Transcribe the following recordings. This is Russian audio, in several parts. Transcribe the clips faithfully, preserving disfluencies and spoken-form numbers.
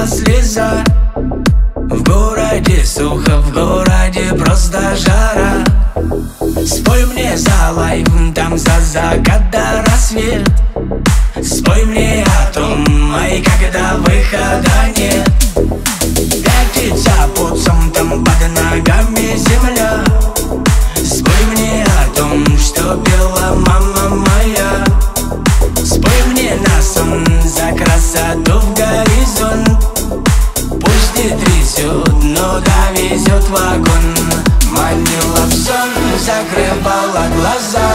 текла слеза. В городе сухо, в городе просто жара. Спой мне за лайф, там за закат до рассвет. Спой мне о том, ай, когда выхода нет. Пятится путцом, там под ногами земля. Спой мне о том, что пела мама моя. Спой мне на сон за красоту в горизонт. Пусть не трясет, но довезет вагон. Манила в сон, закрывала глаза.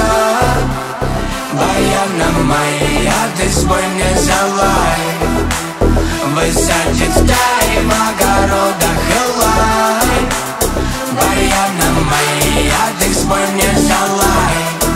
Баяна моя, ты спой мне за лай. Высадит стаи в огородах и лай. Баяна моя, ты спой мне за лай.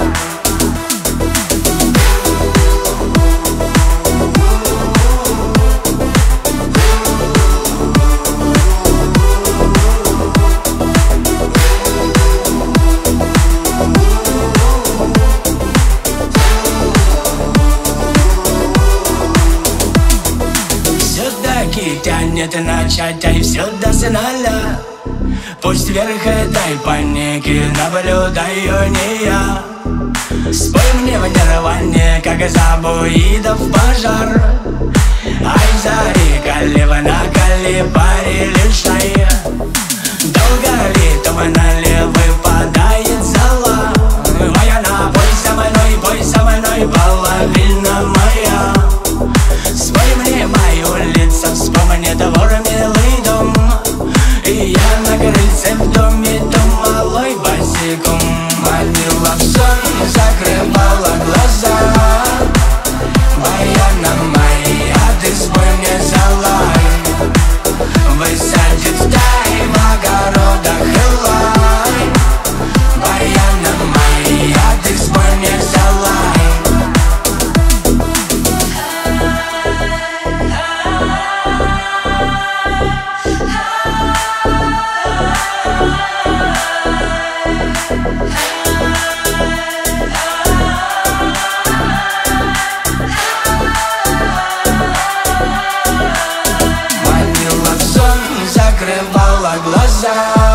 Тянет начать, ай, все до финала. Пусть вверх этой паники наблюдаю не я. Спой мне в нирване, как забуидов пожар. Ай, зари, калива на калибаре лишая. Долго ли туманали выпадает зала. Моя на бой со мной, бой со мной, половина моя. Спой мне мою лицо, вспомни двор, милый дом. И я на крыльце в доме, дом малой босиком. Манила в сон, закрывала глаза. Баяна моя, ты спой мне за лай. Высадит стаи в огородах и лай. Баяна моя, ты спой мне за лай. Манила в сон, закрывала глаза.